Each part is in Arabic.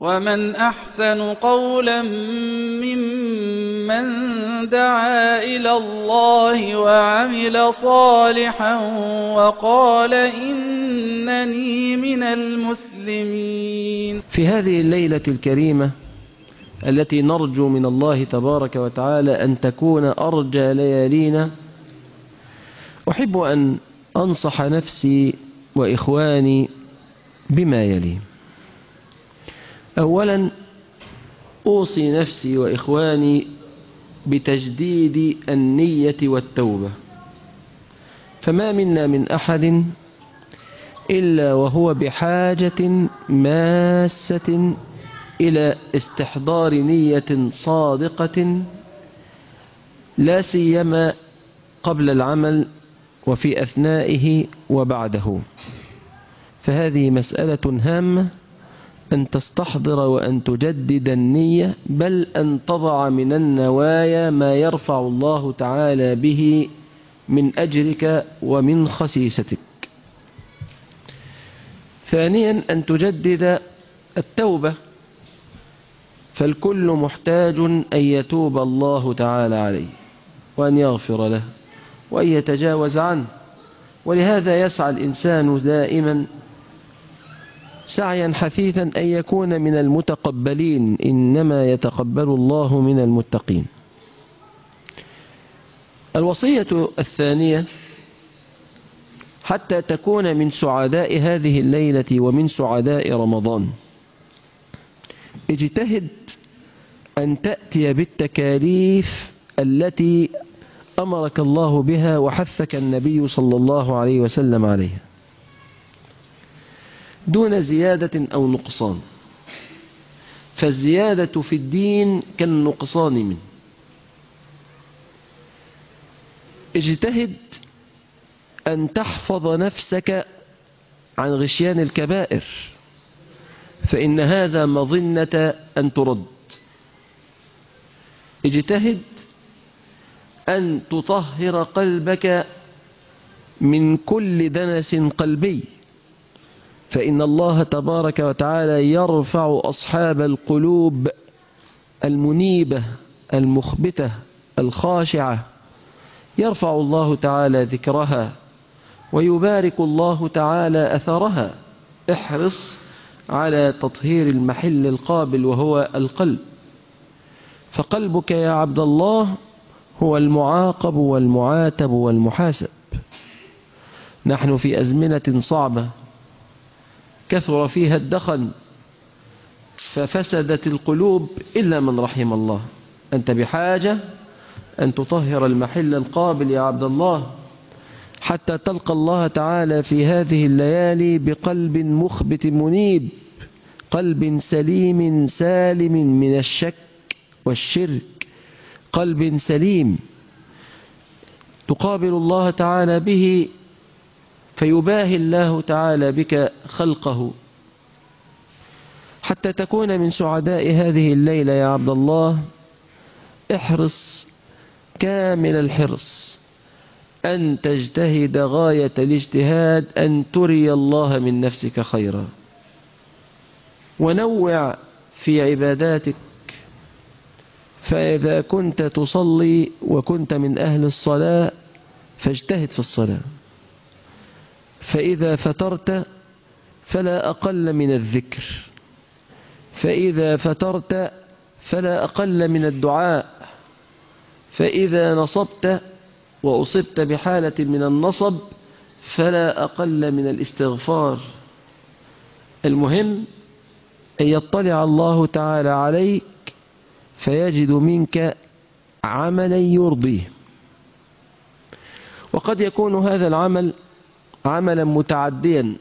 ومن أحسن قولا ممن دعا إلى الله وعمل صالحا وقال إنني من المسلمين. في هذه الليلة الكريمة التي نرجو من الله تبارك وتعالى أن تكون أرجى ليالينا، أحب أن أنصح نفسي وإخواني بما يلي. أولا، أوصي نفسي وإخواني بتجديد النية والتوبة، فما منا من أحد إلا وهو بحاجة ماسة إلى استحضار نية صادقة، لا سيما قبل العمل وفي أثنائه وبعده. فهذه مسألة هامة أن تستحضر وأن تجدد النية، بل أن تضع من النوايا ما يرفع الله تعالى به من أجرك ومن خسيستك. ثانيا، أن تجدد التوبة، فالكل محتاج أن يتوب الله تعالى عليه وأن يغفر له وأن يتجاوز عنه. ولهذا يسعى الإنسان دائما سعيا حثيثا أن يكون من المتقبلين، إنما يتقبل الله من المتقين. الوصية الثانية، حتى تكون من سعداء هذه الليلة ومن سعداء رمضان، اجتهد أن تأتي بالتكاليف التي أمرك الله بها وحثك النبي صلى الله عليه وسلم عليها دون زيادة أو نقصان، فالزيادة في الدين كالنقصان منه. اجتهد أن تحفظ نفسك عن غشيان الكبائر، فإن هذا مظنة أن ترد. اجتهد أن تطهر قلبك من كل دنس قلبي، فإن الله تبارك وتعالى يرفع أصحاب القلوب المنيبة المخبتة الخاشعة، يرفع الله تعالى ذكرها ويبارك الله تعالى أثرها. احرص على تطهير المحل القابل وهو القلب، فقلبك يا عبد الله هو المعاقب والمعاتب والمحاسب. نحن في أزمنة صعبة كثر فيها الدخن ففسدت القلوب إلا من رحم الله. أنت بحاجة أن تطهر المحل القابل يا عبد الله، حتى تلقى الله تعالى في هذه الليالي بقلب مخبت منيب، قلب سليم سالم من الشك والشرك، قلب سليم تقابل الله تعالى به، فيباهي الله تعالى بك خلقه. حتى تكون من سعداء هذه الليلة يا عبد الله، احرص كامل الحرص أن تجتهد غاية الاجتهاد أن تري الله من نفسك خيرا، ونوع في عباداتك. فإذا كنت تصلي وكنت من أهل الصلاة فاجتهد في الصلاة، فإذا فترت فلا أقل من الذكر، فإذا فترت فلا أقل من الدعاء، فإذا نصبت وأصبت بحالة من النصب فلا أقل من الاستغفار. المهم أن يطلع الله تعالى عليك فيجد منك عملا يرضيه. وقد يكون هذا العمل عملا متعديا،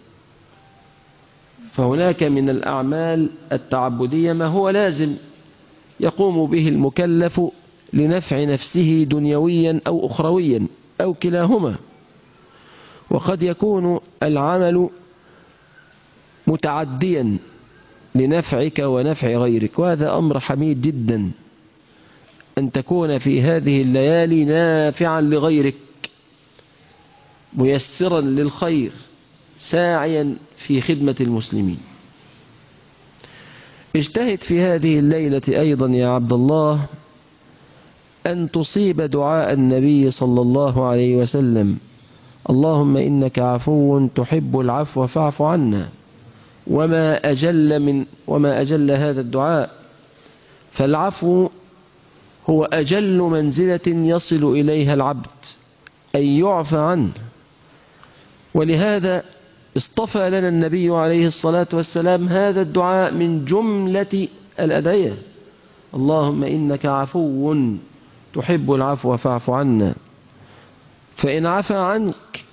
فهناك من الأعمال التعبدية ما هو لازم يقوم به المكلف لنفع نفسه دنيويا أو أخرويا أو كلاهما، وقد يكون العمل متعديا لنفعك ونفع غيرك، وهذا أمر حميد جدا أن تكون في هذه الليالي نافعا لغيرك، ميسرا للخير، ساعيا في خدمة المسلمين. اجتهد في هذه الليلة أيضا يا عبد الله أن تصيب دعاء النبي صلى الله عليه وسلم: اللهم إنك عفو تحب العفو فاعف عنا. وما أجل هذا الدعاء، فالعفو هو أجل منزلة يصل إليها العبد، أن يعفى عنه. ولهذا اصطفى لنا النبي عليه الصلاة والسلام هذا الدعاء من جملة الأدعية: اللهم إنك عفو تحب العفو فاعف عنا. فإن عفى عنك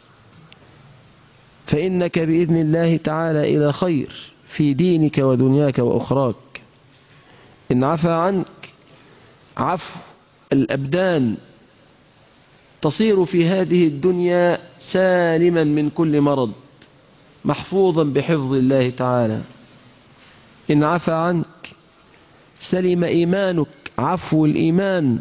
فإنك بإذن الله تعالى إلى خير في دينك ودنياك وأخراك. إن عفى عنك عفو الأبدان تصير في هذه الدنيا سالما من كل مرض، محفوظا بحفظ الله تعالى. إن عفى عنك سلم إيمانك عفو الإيمان،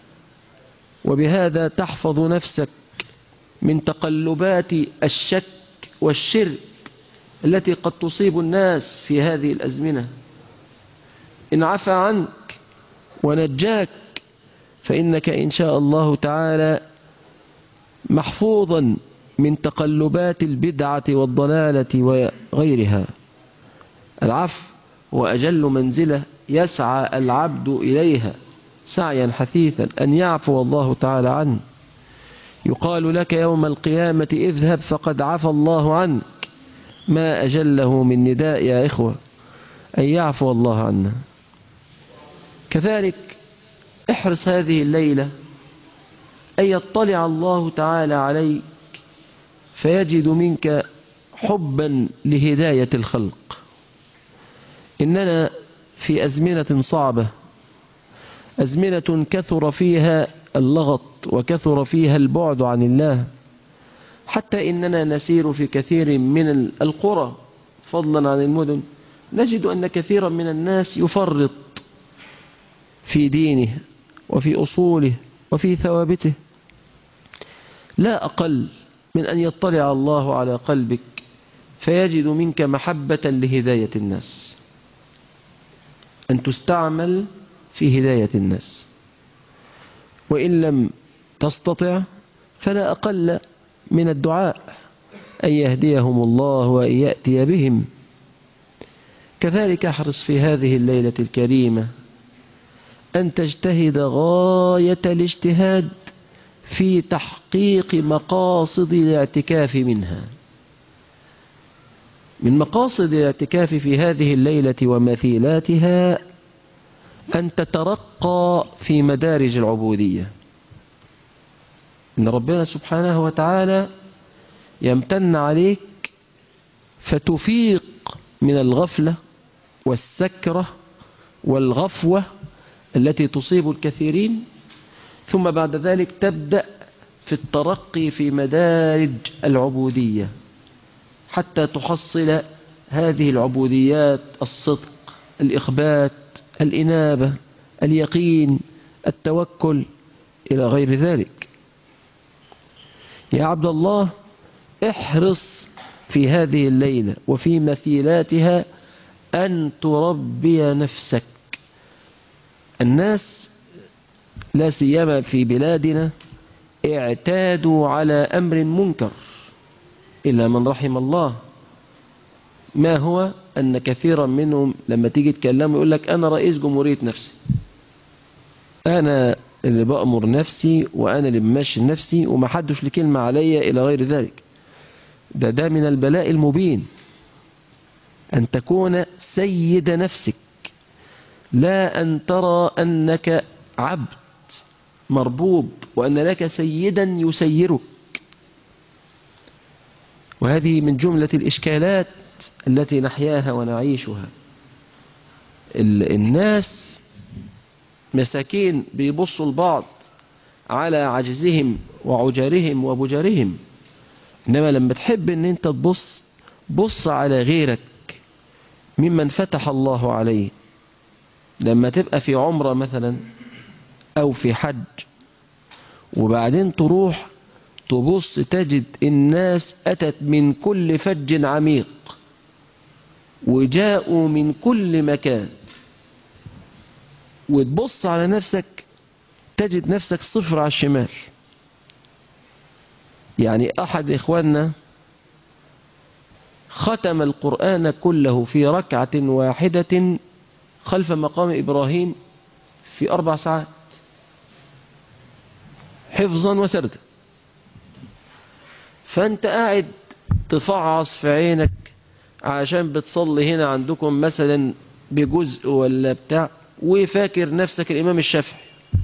وبهذا تحفظ نفسك من تقلبات الشك والشرك التي قد تصيب الناس في هذه الأزمنة. إن عفى عنك ونجاك فإنك إن شاء الله تعالى محفوظا من تقلبات البدعة والضلالة وغيرها. العفو هو أجل منزلة يسعى العبد إليها سعيا حثيثا، أن يعفو الله تعالى عنه. يقال لك يوم القيامة اذهب فقد عفى الله عنك. ما أجله من نداء يا إخوة أن يعفو الله عنا. كذلك احرص هذه الليلة أن يطلع الله تعالى عليك فيجد منك حبا لهداية الخلق. إننا في أزمنة صعبة، أزمنة كثر فيها اللغط وكثر فيها البعد عن الله، حتى إننا نسير في كثير من القرى فضلا عن المدن نجد أن كثيرا من الناس يفرط في دينه وفي أصوله وفي ثوابته. لا أقل من أن يطلع الله على قلبك فيجد منك محبة لهداية الناس، أن تستعمل في هداية الناس. وإن لم تستطع فلا أقل من الدعاء أن يهديهم الله وأن يأتي بهم. كذلك احرص في هذه الليلة الكريمة أن تجتهد غاية الاجتهاد في تحقيق مقاصد الاعتكاف منها. من مقاصد الاعتكاف في هذه الليلة ومثيلاتها أن تترقى في مدارج العبودية. إن ربنا سبحانه وتعالى يمتن عليك فتفيق من الغفلة والسكرة والغفوة التي تصيب الكثيرين، ثم بعد ذلك تبدأ في الترقي في مدارج العبودية حتى تحصل هذه العبوديات: الصدق، الإخبات، الإنابة، اليقين، التوكل، إلى غير ذلك. يا عبد الله احرص في هذه الليلة وفي مثيلاتها أن تربي نفسك. الناس لا سيما في بلادنا اعتادوا على أمر منكر إلا من رحم الله. ما هو؟ أن كثيرا منهم لما تيجي تكلموا يقول لك أنا رئيس جمهورية نفسي، أنا اللي بأمر نفسي وأنا اللي بمشي نفسي وما حدش لكلمة عليا إلى غير ذلك. ده من البلاء المبين أن تكون سيد نفسك، لا أن ترى أنك عبد مربوب وأن لك سيدا يسيرك. وهذه من جملة الإشكالات التي نحياها ونعيشها. الناس مساكين بيبصوا البعض على عجزهم وعجرهم وبجرهم، إنما لما تحب أن أنت بص على غيرك ممن فتح الله عليه. لما تبقى في عمرة مثلا أو في حج وبعدين تروح تبص تجد الناس أتت من كل فج عميق وجاءوا من كل مكان وتبص على نفسك تجد نفسك صفر على الشمال. يعني أحد إخواننا ختم القرآن كله في ركعة واحدة خلف مقام إبراهيم في 4 ساعات حفظا وسردا. فأنت قاعد تفعص في عينك عشان بتصلي هنا عندكم مثلا بجزء ولا بتاع، وفاكر نفسك الإمام الشافعي.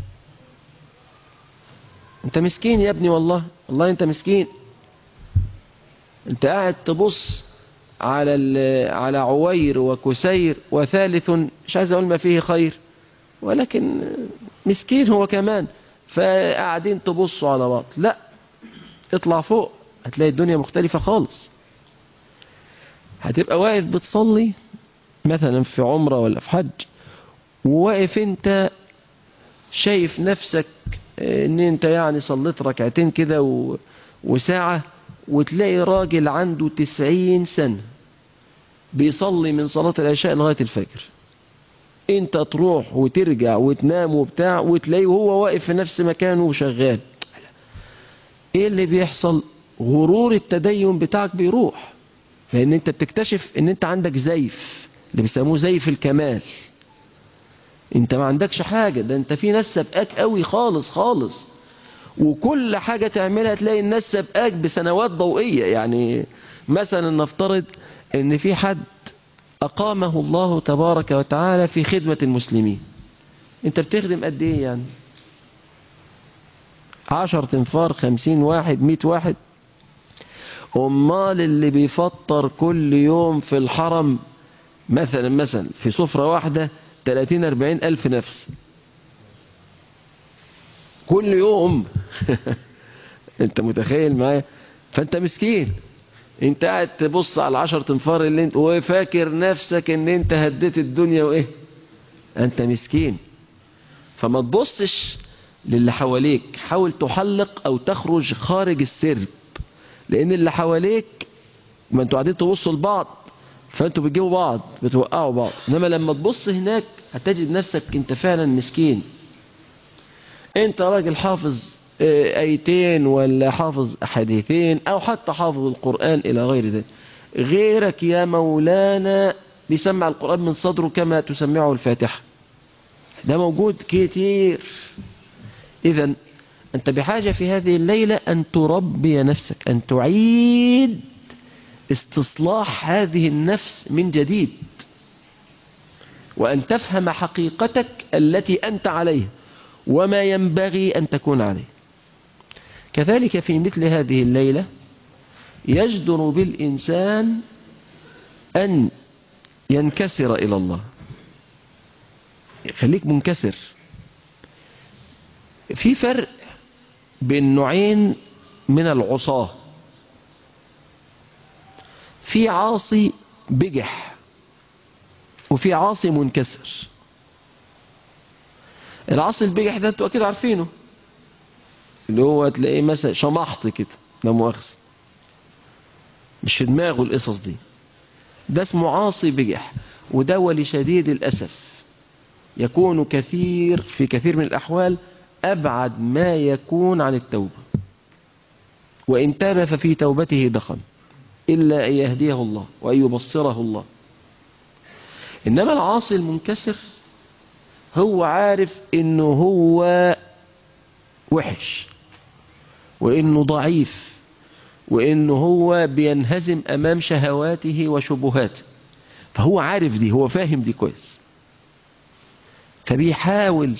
انت مسكين يا ابني، والله انت مسكين. انت قاعد تبص على عوير وكسير وثالث مش عايز اقول ما فيه خير، ولكن مسكين هو كمان، فقاعدين تبصوا على بعض. لا، اطلع فوق هتلاقي الدنيا مختلفة خالص. هتبقى واقف بتصلي مثلا في عمرة ولا في حج، وواقف انت شايف نفسك ان انت يعني صليت ركعتين كده وساعة، وتلاقي راجل عنده 90 سنة بيصلي من صلاة العشاء لغاية الفجر. انت تروح وترجع وتنام وبتاع، وتلاقيه هو واقف في نفس مكانه وشغال. ايه اللي بيحصل؟ غرور التدين بتاعك بيروح، لان انت بتكتشف ان انت عندك زيف، اللي بيسموه زيف الكمال. انت ما عندكش حاجة، ده انت في ناس سبقاك قوي خالص خالص، وكل حاجة تعملها تلاقي الناس سبقاك بسنوات ضوئية. يعني مثلا نفترض ان في حد اقامه الله تبارك وتعالى في خدمة المسلمين. انت بتخدم قد ايه يعني؟ 10 تنفار، 50 واحد، 100 واحد؟ امال اللي بيفطر كل يوم في الحرم مثلا في سفرة واحدة 30 40 ألف نفس كل يوم. انت متخيل معايا؟ فانت مسكين، انت قاعد تبص على 10 تنفار اللي انت وفاكر نفسك ان انت هديت الدنيا وايه. انت مسكين. فما تبصش للي حواليك، حاول تحلق او تخرج خارج السرب، لان اللي حواليك ما انتوا قاعدين تبصوا لبعض، فانتوا بتجيبوا بعض بتوقعوا بعض. انما لما تبص هناك هتجد نفسك انت فعلا مسكين. انت راجل حافظ ايتين ولا حافظ حديثين او حتى حافظ القرآن الى غير ذلك. غيرك يا مولانا بيسمع القرآن من صدره كما تسمعه الفاتحة. ده موجود كتير. اذا انت بحاجة في هذه الليلة ان تربي نفسك، ان تعيد استصلاح هذه النفس من جديد، وأن تفهم حقيقتك التي أنت عليها وما ينبغي أن تكون عليه. كذلك في مثل هذه الليلة يجدر بالإنسان أن ينكسر إلى الله. خليك منكسر. في فرق بين نوعين من العصاة. في عاصي بجح وفي عاصي منكسر. العاصي البجح ده انتوا اكيد عارفينه، اللي هو تلاقيه مثلا شمحط كده، لا مؤاخذة، مش في دماغه القصص دي. ده اسمه عاصي بجح، وده ولشديد الأسف يكون في كثير من الأحوال أبعد ما يكون عن التوبة، وإن تاب ففي توبته دخل، إلا أن يهديه الله وأن يبصره الله. إنما العاصي المنكسر هو عارف إنه هو وحش، وإنه ضعيف، وإنه هو بينهزم أمام شهواته وشبهاته. فهو عارف دي، هو فاهم دي كويس، فبيحاول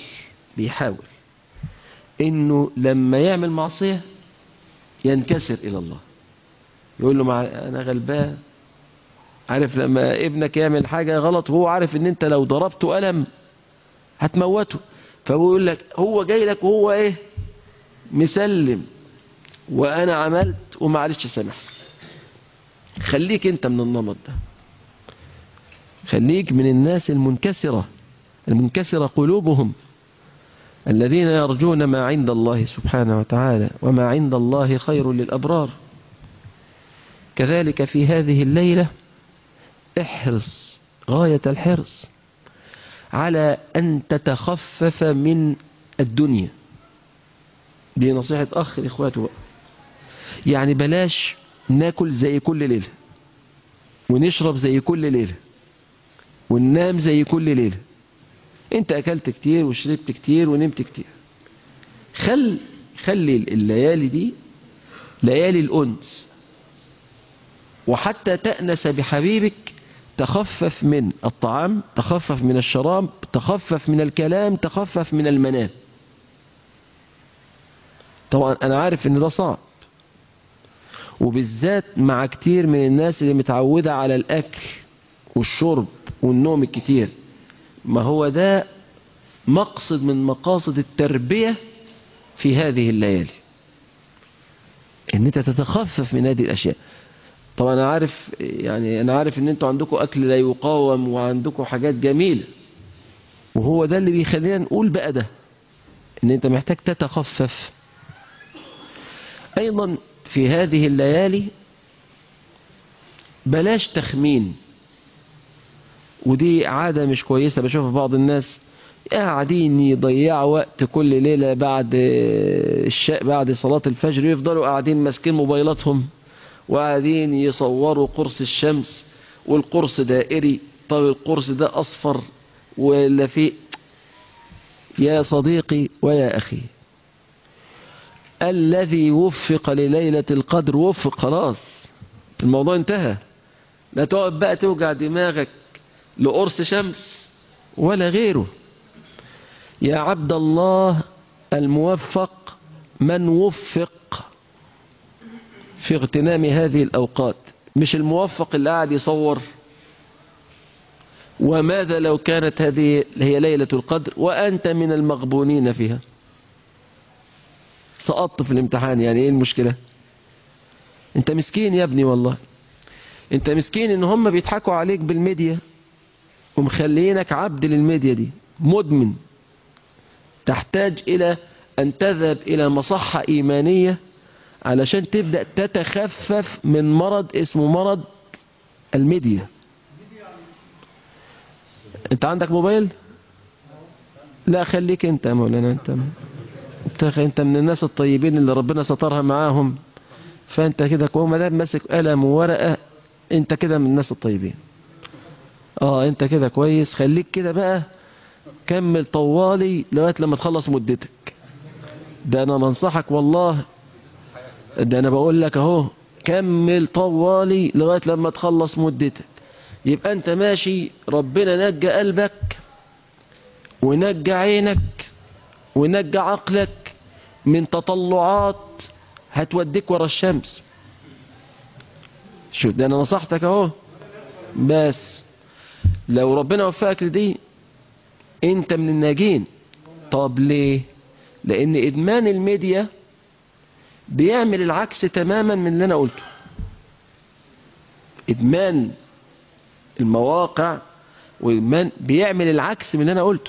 إنه لما يعمل معصية ينكسر إلى الله. يقول له أنا غلبان. عارف لما ابنك يعمل حاجة غلط وهو عارف ان انت لو ضربته قلم هتموته، فبيقول لك هو جاي لك وهو ايه مسلم، وانا عملت ومعلش سامح. خليك انت من النمط ده، خليك من الناس المنكسرة قلوبهم، الذين يرجون ما عند الله سبحانه وتعالى، وما عند الله خير للأبرار. كذلك في هذه الليلة احرص غاية الحرص على أن تتخفف من الدنيا. دي نصيحة أخ لإخواته بقى. يعني بلاش ناكل زي كل ليلة، ونشرب زي كل ليلة، وننام زي كل ليلة. انت أكلت كتير وشربت كتير ونمت كتير. خلي الليالي دي ليالي الأنس، وحتى تأنس بحبيبك تخفف من الطعام، تخفف من الشراب، تخفف من الكلام، تخفف من المنام. طبعا أنا عارف إن ده صعب، وبالذات مع كتير من الناس اللي متعودة على الأكل والشرب والنوم الكتير. ما هو ده مقصد من مقاصد التربية في هذه الليالي، ان انت تتخفف من هذه الاشياء. طبعا انا عارف ان انتوا عندكم اكل لا يقاوم، وعندكم حاجات جميلة، وهو ده اللي بيخلينا نقول بقى ده، ان انت محتاج تتخفف. ايضا في هذه الليالي بلاش تخمين، ودي عادة مش كويسة. بشوف بعض الناس قاعدين يضيعوا وقت كل ليلة بعد صلاة الفجر، يفضلوا قاعدين ماسكين موبايلاتهم وقاعدين يصوروا قرص الشمس، والقرص دائري، طب القرص ده أصفر ولا فيه. يا صديقي ويا أخي، الذي وفق لليلة القدر وفق، خلاص الموضوع انتهى. لا تقعد بقى توجع دماغك لقرص شمس ولا غيره. يا عبد الله الموفق من وفق في اغتنام هذه الأوقات، مش الموفق اللي قاعد يصور. وماذا لو كانت هذه هي ليلة القدر وأنت من المغبونين فيها؟ سقطت في الامتحان، يعني ايه المشكلة؟ انت مسكين يا ابني، والله انت مسكين ان هم بيضحكوا عليك بالميديا ومخلينك عبد للميديا دي، مدمن. تحتاج إلى أن تذهب إلى مصحة إيمانية علشان تبدأ تتخفف من مرض اسمه مرض الميديا. أنت عندك موبايل؟ لا خليك أنت يا مولانا، أنت من الناس الطيبين اللي ربنا سترها معاهم، فأنت كده ما دام ماسك قلم وورقة أنت كده من الناس الطيبين. أنت كده كويس، خليك كده بقى، كمل طوالي لغاية لما تخلص مدتك. ده أنا بنصحك والله، ده أنا بقول لك أهو، كمل طوالي لغاية لما تخلص مدتك. يبقى أنت ماشي، ربنا نجى قلبك ونجى عينك ونجى عقلك من تطلعات هتوديك ورا الشمس. شوف، ده أنا نصحتك أهو. بس لو ربنا وفقك لدي أنت من الناجين. طب ليه؟ لأن إدمان الميديا بيعمل العكس تماما من اللي أنا قلته. إدمان المواقع وإدمان بيعمل العكس من اللي أنا قلته،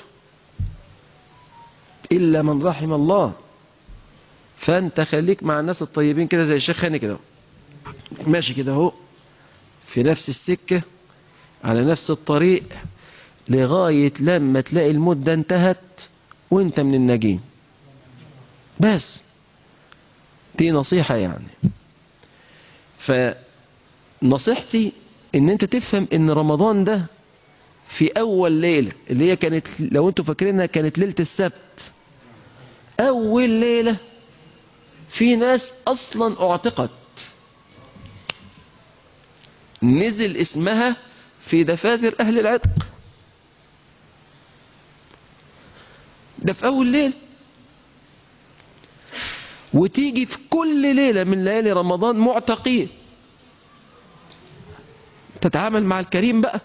إلا من رحم الله. فأنت خليك مع الناس الطيبين كده، زي الشيخ خاني كده ماشي كده اهو في نفس السكة على نفس الطريق لغاية لما تلاقي المدة انتهت وانت من الناجين. بس دي نصيحة يعني. فنصيحتي ان انت تفهم ان رمضان ده في اول ليلة اللي هي كانت، لو انتوا فاكرينها، كانت ليلة السبت. اول ليلة في ناس اصلا اعتقت، نزل اسمها في دفاتر اهل العتق. ده في اول ليلة. وتيجي في كل ليلة من ليالي رمضان معتقين. تتعامل مع الكريم بقى.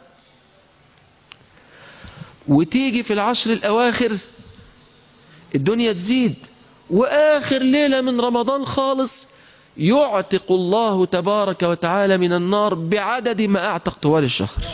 وتيجي في العشر الأواخر الدنيا تزيد، وآخر ليلة من رمضان خالص يعتق الله تبارك وتعالى من النار بعدد ما أعتق طوال الشهر.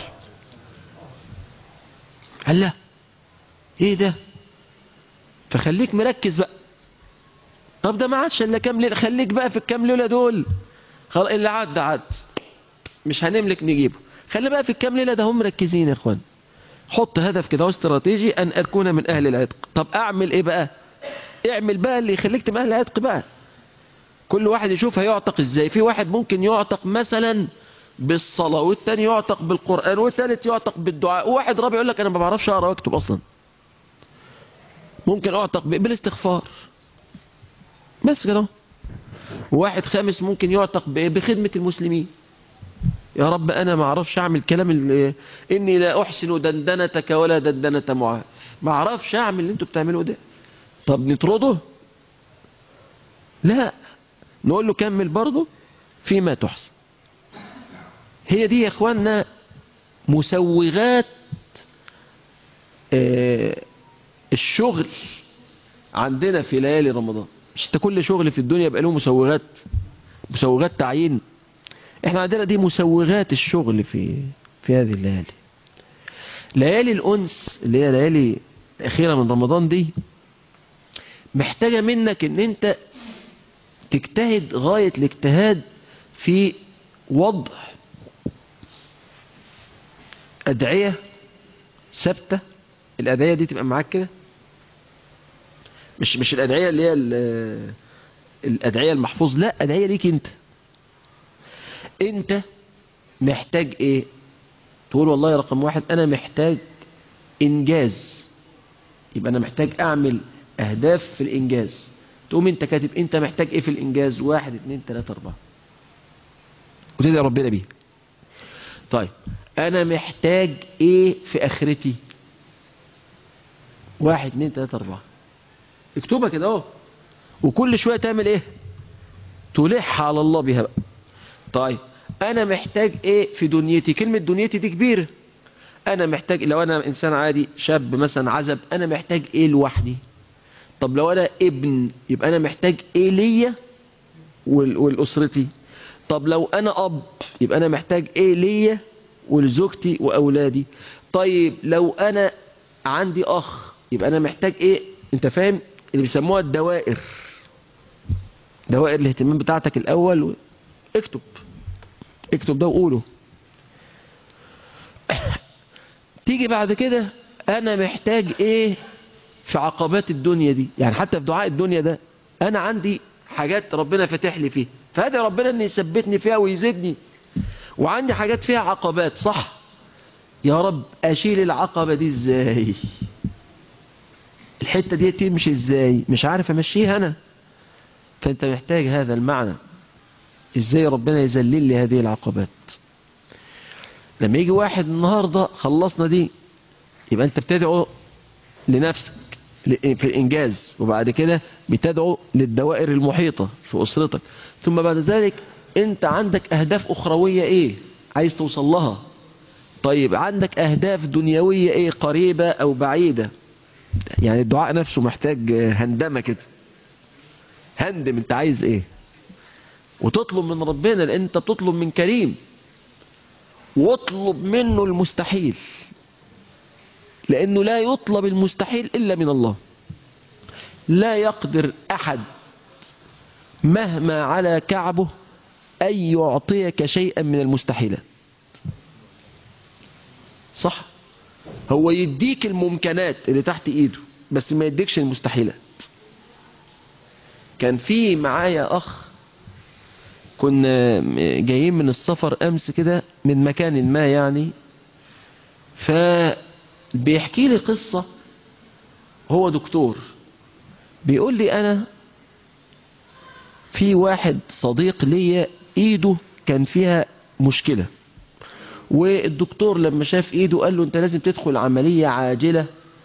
الله، ايه ده؟ فخليك مركز بقى. طب ده ما عادش الا كام ليله، خليك بقى في الكام ليله دول. خلاص اللي عد مش هنملك نجيبه. خلي بقى في الكام ليله ده هم مركزين يا اخوان. حط هدف كده واستراتيجي أن أكون من أهل العتق. طب أعمل إيه بقى؟ اعمل بقى اللي يخليك تبقى أهل العتق بقى. كل واحد يشوف هيعتق إزاي. في واحد ممكن يعتق مثلا بالصلاة، والتاني يعتق بالقرآن، والتالت يعتق بالدعاء، وواحد رابع يقول لك أنا ما بعرفش أقرأ وأكتب أصلا. ممكن أعتق بالاستغفار بس كده. وواحد خامس ممكن يعتق بخدمة المسلمين. يا رب أنا ما أعرفش أعمل كلام إني لا أحسن دندنتك ولا دندنة معاذ، ما أعرفش أعمل اللي أنتوا بتعملوه ده. طب نطرده؟ لا، نقول له كمل برضه فيما تحسن. هي دي يا إخواننا مسوغات الشغل عندنا في ليالي رمضان. مش انت كل شغل في الدنيا يبقى له مسوغات تعيين؟ احنا عندنا دي مسوغات الشغل في هذه الليالي. ليالي الأنس اللي هي ليالي الأخيرة من رمضان دي محتاجة منك ان انت تجتهد غاية الاجتهاد في وضع أدعية ثابتة. الأدعية دي تبقى معاك كده، مش الأدعية اللي هي الأدعية المحفوظ، لا، أدعية ليك انت محتاج ايه؟ تقول والله رقم واحد انا محتاج انجاز، يبقى انا محتاج اعمل اهداف في الانجاز. تقوم انت كاتب انت محتاج ايه في الانجاز، 1 2 3 4، وتدعي ربنا بيه. طيب انا محتاج ايه في اخرتي، 1 2 3 4، اكتبها كده اهو. وكل شوية تعمل ايه؟ تلح على الله بها بقى. طيب انا محتاج ايه في دنيتي؟ كلمة دنيتي دي كبيرة. انا محتاج، لو انا انسان عادي شاب مثلا عزب، انا محتاج ايه لوحدي؟ طب لو انا ابن يبقى انا محتاج ايه ليا والاسرتي؟ طب لو انا اب يبقى انا محتاج ايه ليا ولزوجتي واولادي؟ طيب لو انا عندي اخ يبقى انا محتاج ايه؟ انت فاهم اللي بيسموها الدوائر، دوائر الاهتمام بتاعتك الاول. اكتب ده وقوله. تيجي بعد كده انا محتاج ايه في عقبات الدنيا دي، يعني حتى في دعاء الدنيا ده انا عندي حاجات ربنا فاتح لي فيها، فهذا ربنا ان يثبتني فيها ويزيدني. وعندي حاجات فيها عقبات، صح، يا رب اشيل العقبة دي ازاي؟ الحتة دي تمشي ازاي؟ مش عارف امشيها انا. فانت محتاج هذا المعنى، ازاي ربنا يذلل لي هذه العقبات. لما يجي واحد النهاردة خلصنا دي، يبقى انت بتدعو لنفسك في الإنجاز، وبعد كده بتدعو للدوائر المحيطة في أسرتك، ثم بعد ذلك انت عندك أهداف أخروية ايه عايز توصل لها. طيب عندك أهداف دنيوية ايه قريبة أو بعيدة. يعني الدعاء نفسه محتاج هندمة كده، هندم انت عايز ايه وتطلب من ربنا، لأن انت بتطلب من كريم. واطلب منه المستحيل، لأنه لا يطلب المستحيل إلا من الله. لا يقدر أحد مهما على كعبه أن يعطيك شيئا من المستحيلات، صح؟ هو يديك الممكنات اللي تحت إيده بس ما يديكش المستحيلات. كان في معايا أخ، كنا جايين من السفر أمس كده من مكان ما يعني، فبيحكي لي قصة. هو دكتور، بيقول لي أنا في واحد صديق ليا إيده كان فيها مشكلة، والدكتور لما شاف إيده قال له أنت لازم تدخل عملية عاجلة،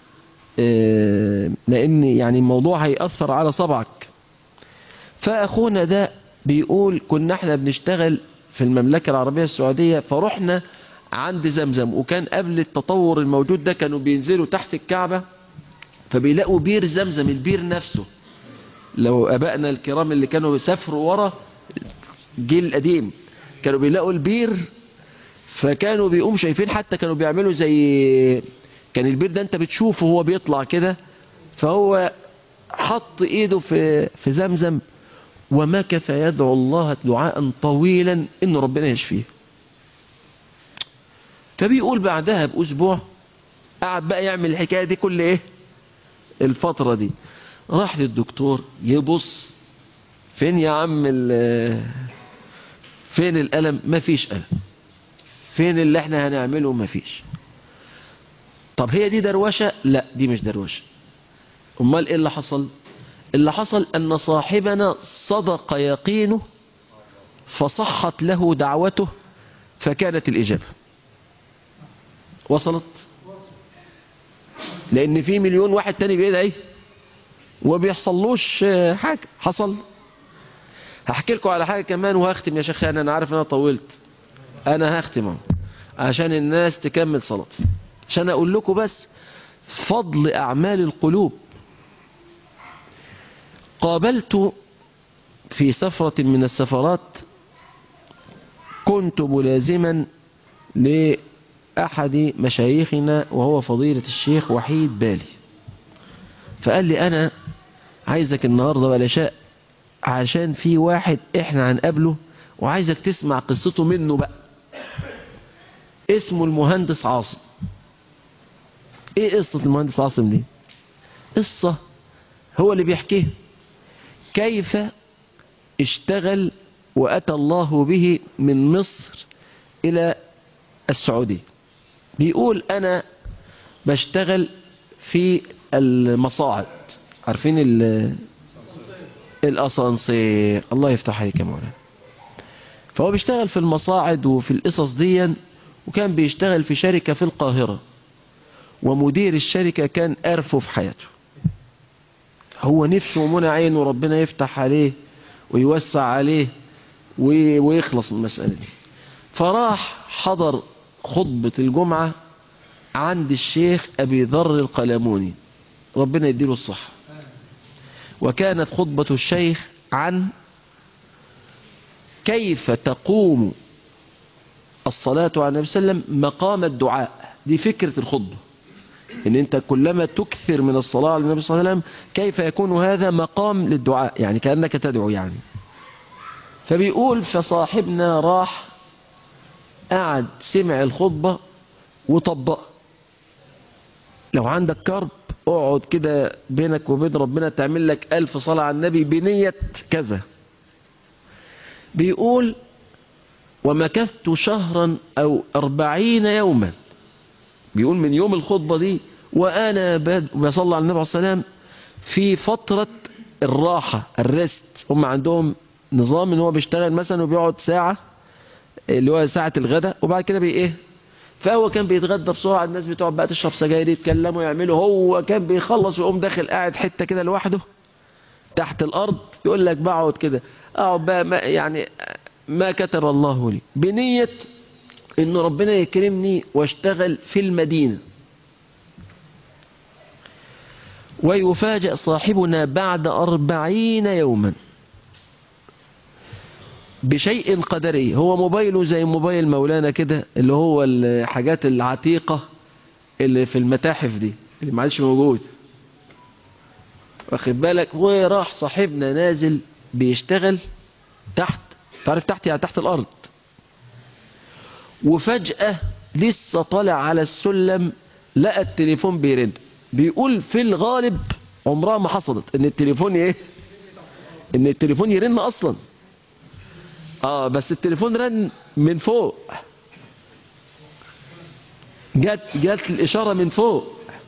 لأن يعني الموضوع هيأثر على صبعك. فأخونا ده بيقول كنا احنا بنشتغل في المملكة العربية السعودية، فرحنا عند زمزم، وكان قبل التطور الموجود ده كانوا بينزلوا تحت الكعبة فبيلاقوا بير زمزم، البير نفسه. لو أبائنا الكرام اللي كانوا سافروا ورا الجيل القديم كانوا بيلاقوا البير، فكانوا بيقوم شايفين، حتى كانوا بيعملوا زي، كان البير ده انت بتشوفه هو بيطلع كده، فهو حط ايده في زمزم ومكث يدعو الله دعاء طويلا ان ربنا يشفيه. فبيقول بعدها بأسبوع قعد بقى يعمل الحكاية دي كل ايه الفترة دي. راح للدكتور يبص، فين يا عم فين الألم؟ مفيش ألم. فين اللي احنا هنعمله؟ مفيش. طب هي دي دروشة؟ لا دي مش دروشة. امال ايه اللي حصل؟ اللي حصل ان صاحبنا صدق يقينه فصحت له دعوته فكانت الإجابة. وصلت؟ لأن في مليون واحد تاني بيدعي وبيحصلوش حاجة. حصل. هحكي لكم على حاجة كمان وهختم يا شيخ. أنا عارف أن أنا طولت، أنا هختم عشان الناس تكمل صلاة، عشان أقول لكم بس فضل أعمال القلوب. قابلت في سفرة من السفرات، كنت ملازما لأحد مشايخنا وهو فضيلة الشيخ وحيد بالي، فقال لي أنا عايزك النهاردة ولا شاء عشان في واحد احنا هنقابله وعايزك تسمع قصته منه بقى. اسمه المهندس عاصم. ايه قصة المهندس عاصم دي؟ قصة هو اللي بيحكيها، كيف اشتغل وأتى الله به من مصر إلى السعودية. بيقول أنا بشتغل في المصاعد، عارفين الأسانسير، الله يفتح عليك يا مولانا. فهو بيشتغل في المصاعد وفي القصص دي، وكان بيشتغل في شركة في القاهرة، ومدير الشركة كان قرفه في حياته. هو نفسه ومنع عينه ربنا يفتح عليه ويوسع عليه ويخلص من المسألة دي. فراح حضر خطبة الجمعة عند الشيخ أبي ذر القلموني ربنا يديله الصحة، وكانت خطبة الشيخ عن كيف تقوم الصلاة على النبي صلى الله عليه وسلم مقام الدعاء. دي فكرة الخطبة، ان انت كلما تكثر من الصلاة على النبي صلى الله عليه وسلم كيف يكون هذا مقام للدعاء، يعني كأنك تدعو يعني. فبيقول فصاحبنا راح قعد سمع الخطبة وطبق. لو عندك كرب اقعد كده بينك وبين ربنا تعمل لك 1000 صلاة على النبي بنية كذا. بيقول ومكثت شهرا أو 40 يوما. بيقول من يوم الخطبة دي وأنا بصلي على النبي عليه السلام في فترة الراحة الرست. هم عندهم نظام ان هو بيشتغل مثلا وبيقعد ساعة اللي هو ساعة الغداء وبعد كده ايه. فهو كان بيتغدى بسرعة، الناس بتقعد بقى تشرب سجاير يتكلموا يعملوا، هو كان بيخلص ويقوم داخل قاعد حتة كده لوحده تحت الأرض. يقول لك بقعد كده اقعد بقى يعني ما كتب الله لي بنية ان ربنا يكرمني واشتغل في المدينة. ويفاجأ صاحبنا بعد 40 يوما بشيء قدري. هو موبايله زي موبايل مولانا كده، اللي هو الحاجات العتيقة اللي في المتاحف دي اللي ما عادش موجود، واخد بالك. وراح صاحبنا نازل بيشتغل تحت، تعرف تحت يعني تحت الأرض. وفجأة لسه طالع على السلم لقى التليفون بيرن. بيقول في الغالب عمرها ما حصلت ان التليفون ايه، ان التليفون يرن اصلا. بس التليفون رن من فوق، جات الاشارة من فوق.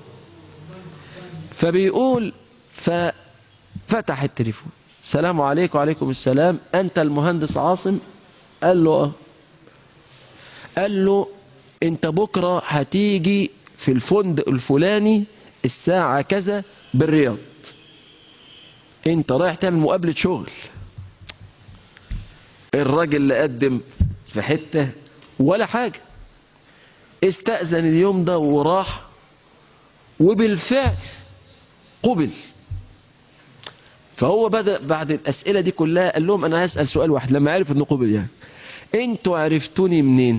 فبيقول ففتح التليفون، السلام عليكم. وعليكم السلام، انت المهندس عاصم؟ قال له قال له انت بكرة هتيجي في الفندق الفلاني الساعة كذا بالرياض، انت رايح تعمل مقابلة شغل. الراجل لا قدم في حتة ولا حاجة، استأذن اليوم ده وراح، وبالفعل قبل. فهو بدأ بعد الأسئلة دي كلها قال لهم أنا هسأل سؤال واحد لما عرف أنه قبل، يعني انتوا عرفتوني منين؟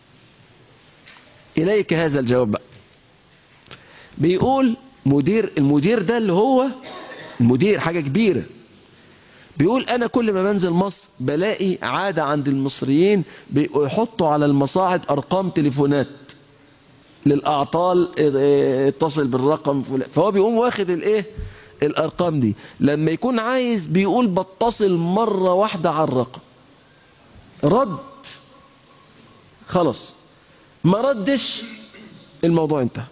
إليك هذا الجواب بقى. بيقول المدير ده اللي هو المدير حاجة كبيرة، بيقول أنا كل ما بنزل مصر بلاقي عادة عند المصريين بيحطوا على المصاعد أرقام تليفونات. للأعطال اتصل بالرقم فهو بيقوم واخد الايه الأرقام دي. لما يكون عايز بيقول بتصل مرة واحدة على الرقم، رد خلاص، ما ردش الموضوع انتهى.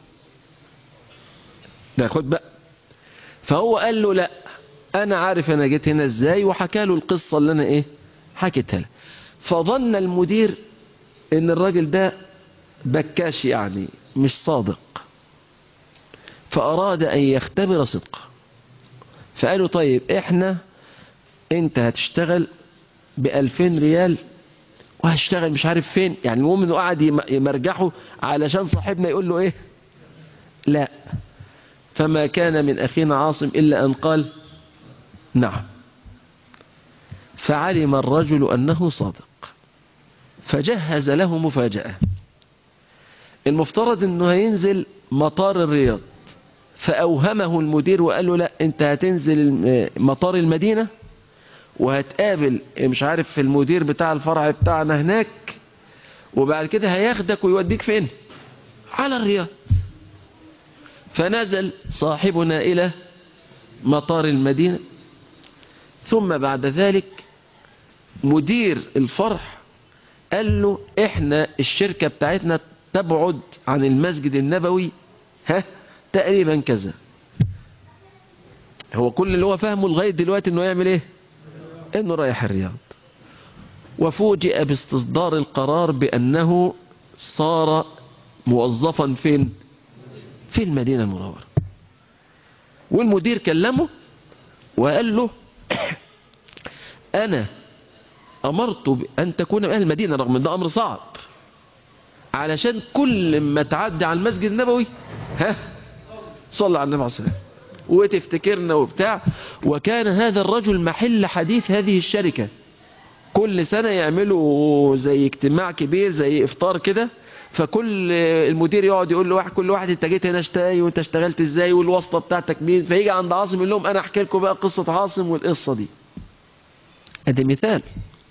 ده خد بقى. فهو قال له لا انا عارف انا جيت هنا ازاي، وحكى له القصة اللي انا حكيتها له. فظن المدير ان الراجل ده بكاش يعني مش صادق، فاراد ان يختبر صدقه. فقالوا طيب انت هتشتغل ب2000 ريال وهشتغل مش عارف فين، يعني المهم انه قاعد يمرجحه علشان صاحبنا يقول له لا. فما كان من اخينا عاصم الا ان قال نعم. فعلم الرجل انه صادق فجهز له مفاجأة. المفترض انه هينزل مطار الرياض، فاوهمه المدير وقال له لا انت هتنزل مطار المدينة وهتقابل مش عارف في المدير بتاع الفرع بتاعنا هناك، وبعد كده هياخدك ويوديك فين؟ على الرياض. فنزل صاحبنا الى مطار المدينة، ثم بعد ذلك مدير الفرع قال له احنا الشركة بتاعتنا تبعد عن المسجد النبوي تقريبا كذا. هو كل اللي هو فهمه لغاية دلوقتي انه يعمل انه رايح الرياض. وفوجئ باستصدار القرار بانه صار موظفا فين؟ في المدينة المنورة. والمدير كلمه وقال له انا امرت بان تكون من اهل المدينة، رغم ان ده امر صعب، علشان كل ما تعدي على المسجد النبوي صلى على النبي عليه الصلاة والسلام وتفتكرنا وبتاع. وكان هذا الرجل محل حديث هذه الشركة، كل سنة يعملوا زي اجتماع كبير زي افطار كده، فكل المدير يقعد يقول له كل واحد انت جيت هنا ازاي وانت اشتغلت ازاي والواسطة بتاعتك مين، فيجي عند عاصم يقول لهم انا احكي لكم بقى قصة عاصم والقصة دي. ادي مثال.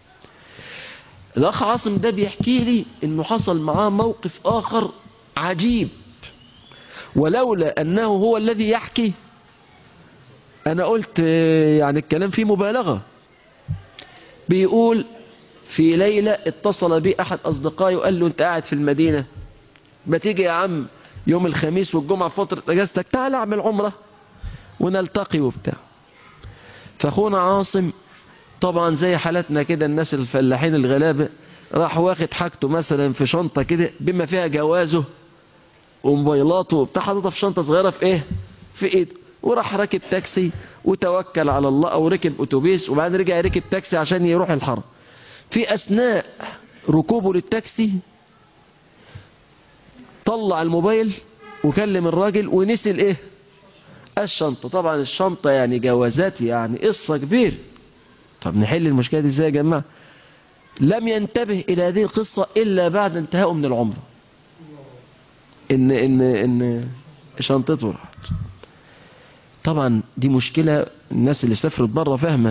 الاخ عاصم ده بيحكي لي انه حصل معاه موقف اخر عجيب، ولولا انه هو الذي يحكي انا قلت يعني الكلام فيه مبالغة. بيقول في ليلة اتصل بي احد اصدقائي وقال له انت قاعد في المدينة، ما تيجي يا عم يوم الخميس والجمعة فترة اجازتك تعال اعمل عمرة ونلتقي وبتاع. فاخونا عاصم طبعا زي حالتنا كده الناس الفلاحين الغلابة، راح واخد حاجته مثلا في شنطة كده بما فيها جوازه وموبايلاته وبتاع، حاططها في شنطة صغيرة في ايده، وراح راكب تاكسي وتوكل على الله، او ركب اتوبيس وبعدين رجع ركب تاكسي عشان يروح الحرم. في اثناء ركوبه للتاكسي طلع الموبايل وكلم الراجل ونسي الشنطة. طبعا الشنطة يعني جوازات، يعني قصة كبير. طب نحل المشكلة دي ازاي يا جماعة؟ لم ينتبه الى هذه القصة الا بعد انتهائه من العمرة، ان شنطته راحت. طبعا دي مشكلة الناس اللي سافرت بره فاهمة.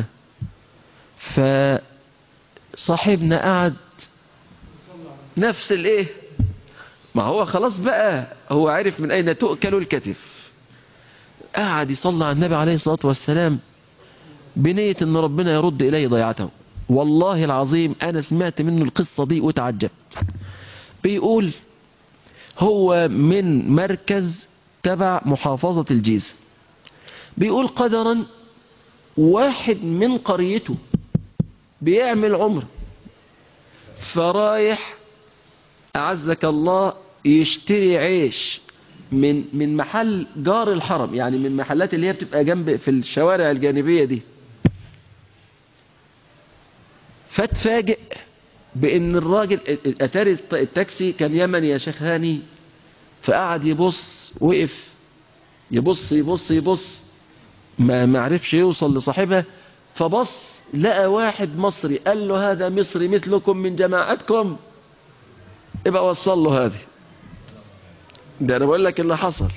فصاحبنا قعد نفس ما هو خلاص بقى هو عرف من اين تؤكل الكتف، قعد يصلي على النبي عليه الصلاة والسلام بنية ان ربنا يرد اليه ضيعته. والله العظيم انا سمعت منه القصة دي وتعجب. بيقول هو من مركز تبع محافظة الجيزة، بيقول قدرا واحد من قريته بيعمل عمره، فرايح أعزك الله يشتري عيش من محل جار الحرم، يعني من محلات اللي هي بتبقى جنب في الشوارع الجانبية دي. فتفاجئ بأن الراجل أتاري التاكسي كان يمني يا شيخ هاني، فقعد يبص، وقف يبص يبص يبص ما عرفش يوصل لصاحبها، فبص لقى واحد مصري، قال له هذا مصري مثلكم من جماعتكم، ابقى وصل له هذه. ده انا بقول لك اللي حصل.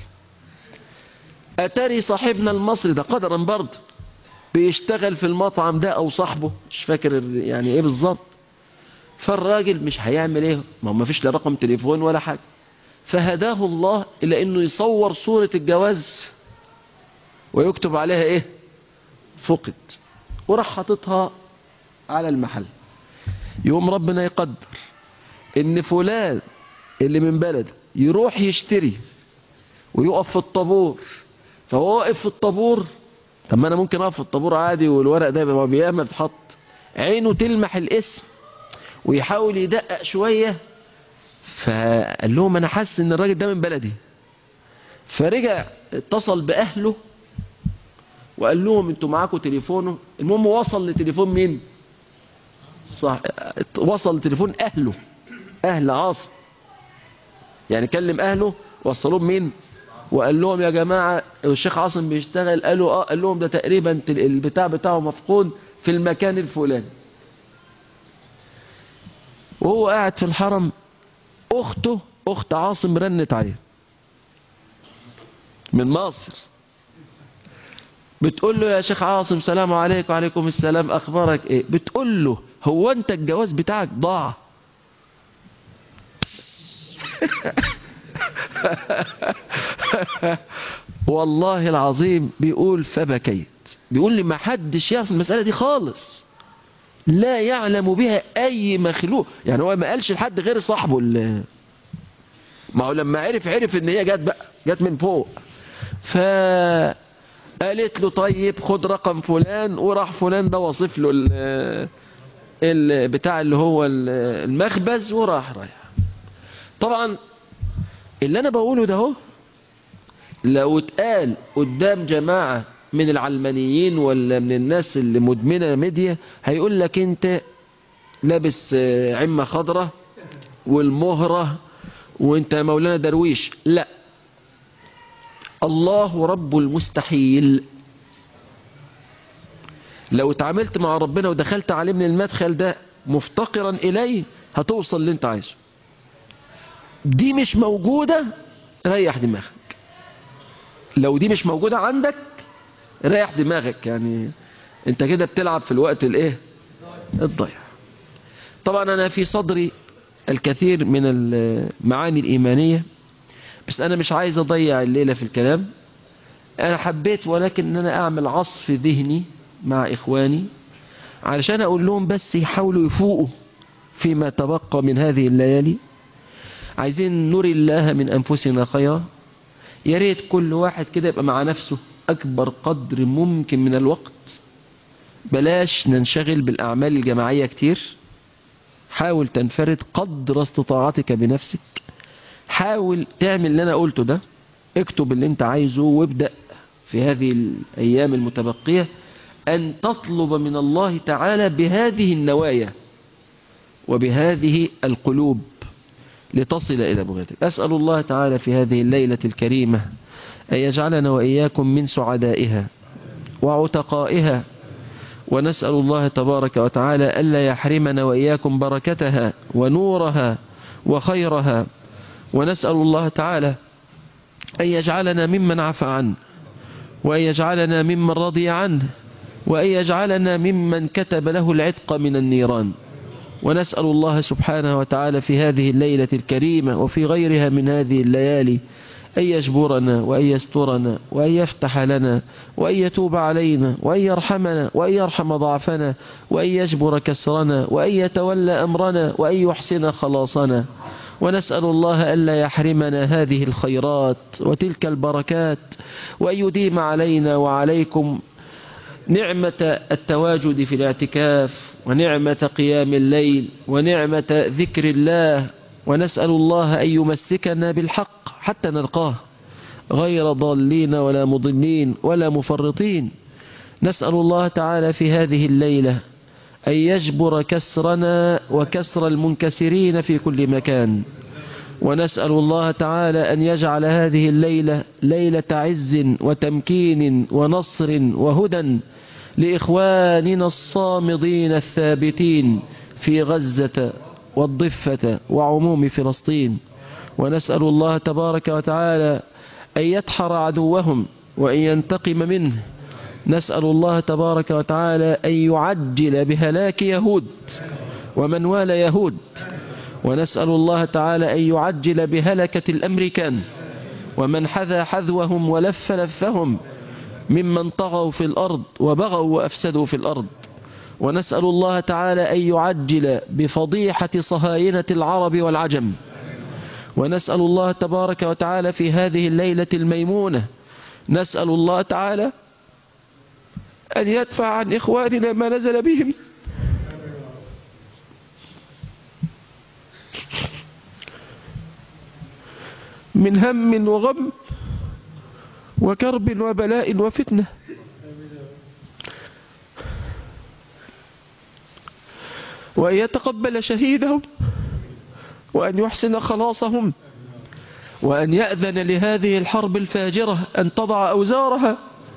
اتاري صاحبنا المصري ده قدرا برضه بيشتغل في المطعم ده او صاحبه مش فاكر يعني ايه بالظبط. فالراجل مش هيعمل ما فيش لا رقم تليفون ولا حاجه، فهداه الله إلى أنه يصور صورة الجواز ويكتب عليها إيه؟ فقد، وراح حاططها على المحل. يوم ربنا يقدر ان فلان اللي من بلده يروح يشتري ويقف في الطابور، فهو واقف في الطابور، طب ما انا ممكن اقف في الطابور عادي والورق ده يبقى بياما بتحط، عينه تلمح الاسم ويحاول يدقق شوية، فقال لهم انا حاسس ان الراجل ده من بلدي. فرجع اتصل باهله وقال لهم انتوا معاكم تليفونه. المهم وصل لتليفون مين؟ صح، وصل لتليفون اهله، اهل عاصم، يعني كلم اهله وصلوه بمين، وقال لهم يا جماعة الشيخ عاصم بيشتغل. قالوا اه. قال لهم ده تقريبا البتاع بتاعه مفقود في المكان الفلاني. وهو قاعد في الحرم اخته، اخت عاصم، رنت عليه من مصر، بتقول له يا شيخ عاصم سلام عليكم. وعليكم السلام، اخبارك ايه؟ بتقول له هو انت الجواز بتاعك ضاع؟ والله العظيم بيقول فبكيت، بيقول لي ما حدش يعرف المسألة دي خالص، لا يعلم بها اي مخلوق. يعني هو ما قالش لحد غير صاحبه ما هو لما عرف ان هي جت بقى، جت من فوق. فقالت له طيب خد رقم فلان، وراح فلان ده وصف له البتاع اللي هو المخبز، وراح رايح. طبعا اللي انا بقوله ده هو لو اتقال قدام جماعة من العلمانيين ولا من الناس اللي مدمنة ميديا، هيقول لك انت لابس عمة خضرة والمهرة وانت مولانا درويش. لا، الله رب المستحيل. لو اتعاملت مع ربنا ودخلت عليه من المدخل ده مفتقرا اليه، هتوصل اللي انت عايزه. دي مش موجودة، ريح دماغك. لو دي مش موجودة عندك ريح دماغك، يعني انت كده بتلعب في الوقت الايه الضيع. طبعا انا في صدري الكثير من المعاني الإيمانية، بس انا مش عايز اضيع الليلة في الكلام. انا حبيت ولكن ان انا اعمل عصف ذهني مع اخواني علشان اقول لهم بس يحاولوا يفوقوا فيما تبقى من هذه الليالي. عايزين نري الله من انفسنا خيرا. يا ريت كل واحد كده يبقى مع نفسه اكبر قدر ممكن من الوقت. بلاش ننشغل بالاعمال الجماعية كتير. حاول تنفرد قدر استطاعتك بنفسك. حاول تعمل اللي انا قلته ده، اكتب اللي انت عايزه، وابدأ في هذه الايام المتبقية ان تطلب من الله تعالى بهذه النوايا وبهذه القلوب لتصل إلى بغيتك. أسأل الله تعالى في هذه الليلة الكريمة أن يجعلنا وإياكم من سعدائها وعتقائها، ونسأل الله تبارك وتعالى ألا يحرمنا وإياكم بركتها ونورها وخيرها، ونسأل الله تعالى أن يجعلنا ممن عفى عنه، وأن يجعلنا ممن رضي عنه، وأن يجعلنا ممن كتب له العتق من النيران. ونسأل الله سبحانه وتعالى في هذه الليلة الكريمة وفي غيرها من هذه الليالي أن يجبرنا وأن يسترنا وأن يفتح لنا وأن يتوب علينا وأن يرحمنا وأن يرحم ضعفنا وأن يجبر كسرنا وأن يتولى أمرنا وأن يحسن خلاصنا. ونسأل الله ألا يحرمنا هذه الخيرات وتلك البركات، وأن يديم علينا وعليكم نعمة التواجد في الاعتكاف، ونعمة قيام الليل، ونعمة ذكر الله. ونسأل الله أن يمسكنا بالحق حتى نلقاه غير ضالين ولا مضلين ولا مفرطين. نسأل الله تعالى في هذه الليلة أن يجبر كسرنا وكسر المنكسرين في كل مكان. ونسأل الله تعالى أن يجعل هذه الليلة ليلة عز وتمكين ونصر وهدى لإخواننا الصامدين الثابتين في غزة والضفة وعموم فلسطين. ونسأل الله تبارك وتعالى أن يدحر عدوهم وأن ينتقم منه. نسأل الله تبارك وتعالى أن يعجل بهلاك يهود ومن والى يهود. ونسأل الله تعالى أن يعجل بهلكة الأمريكان ومن حذا حذوهم ولف لفهم ممن طغوا في الأرض وبغوا وأفسدوا في الأرض. ونسأل الله تعالى أن يعجل بفضيحة صهاينة العرب والعجم. ونسأل الله تبارك وتعالى في هذه الليلة الميمونة، نسأل الله تعالى أن يدفع عن إخواننا ما نزل بهم من هم وغم وكرب وبلاء وفتنة. وأن يتقبل شهيدهم وأن يحسن خلاصهم وأن يأذن لهذه الحرب الفاجرة أن تضع أوزارها.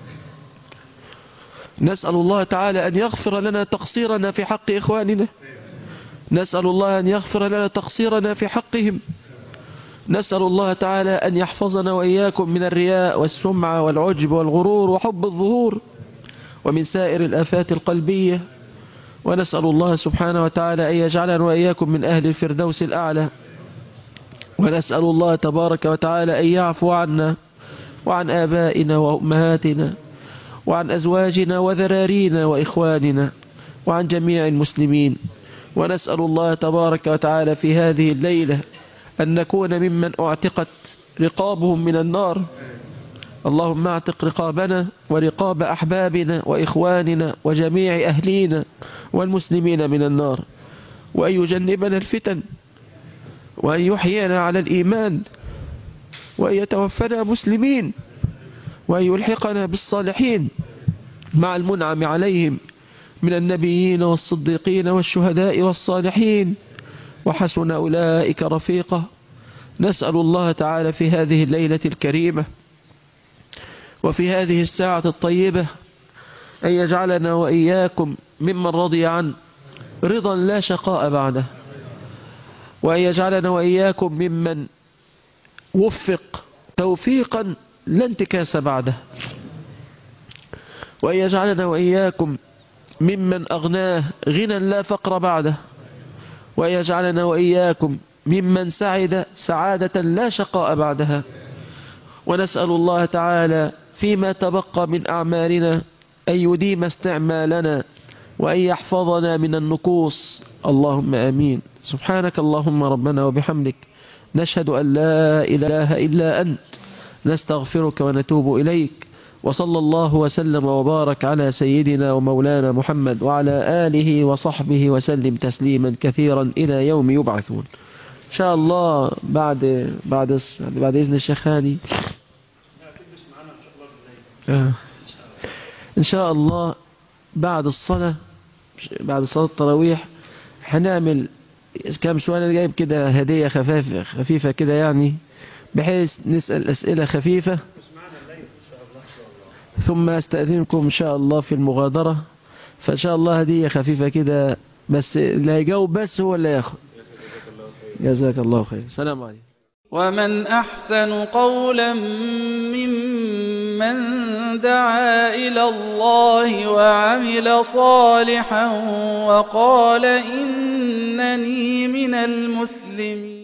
نسأل الله تعالى أن يغفر لنا تقصيرنا في حق إخواننا، نسأل الله أن يغفر لنا تقصيرنا في حقهم، نسأل الله تعالى أن يحفظنا وإياكم من الرياء والسمعة والعجب والغرور وحب الظهور ومن سائر الآفات القلبية. ونسأل الله سبحانه وتعالى أن يجعلنا وإياكم من أهل الفردوس الأعلى. ونسأل الله تبارك وتعالى أن يعفو عنا وعن آبائنا وأمهاتنا وعن أزواجنا وذرارينا وإخواننا وعن جميع المسلمين. ونسأل الله تبارك وتعالى في هذه الليلة أن نكون ممن أعتقت رقابهم من النار. اللهم اعتق رقابنا ورقاب أحبابنا وإخواننا وجميع أهلينا والمسلمين من النار، وأن يجنبنا الفتن، وأن يحيينا على الإيمان، وأن يتوفنا مسلمين، وأن يلحقنا بالصالحين مع المنعم عليهم من النبيين والصديقين والشهداء والصالحين، وحسن أولئك رفيقا. نسأل الله تعالى في هذه الليلة الكريمة وفي هذه الساعة الطيبة أن يجعلنا وإياكم ممن رضي عنه رضا لا شقاء بعده، وأن يجعلنا وإياكم ممن وفق توفيقا لا انتكاس بعده، وأن يجعلنا وإياكم ممن أغناه غنى لا فقر بعده، وأن يجعلنا وإياكم ممن سعد سعادة لا شقاء بعدها. ونسأل الله تعالى فيما تبقى من أعمالنا أن يديم استعمالنا وأن يحفظنا من النقوص، اللهم آمين. سبحانك اللهم ربنا وبحمدك، نشهد أن لا إله إلا أنت، نستغفرك ونتوب إليك. وصلى الله وسلم وبارك على سيدنا ومولانا محمد وعلى آله وصحبه وسلم تسليما كثيرا إلى يوم يبعثون. إن شاء الله بعد إذن الشيخ هاني إن شاء الله بعد صلاة التراويح هنعمل كام سؤال. أنا جايب كده هدية خفيفة كده يعني، بحيث نسأل أسئلة خفيفة ثم استأذنكم إن شاء الله في المغادرة. فإن شاء الله هدية خفيفة كده، بس اللي هيجاوب بس هو اللي ياخد. جزاك الله خير. السلام عليكم. ومن أحسن قولا ممن دعا إلى الله وعمل صالحا وقال إنني من المسلمين.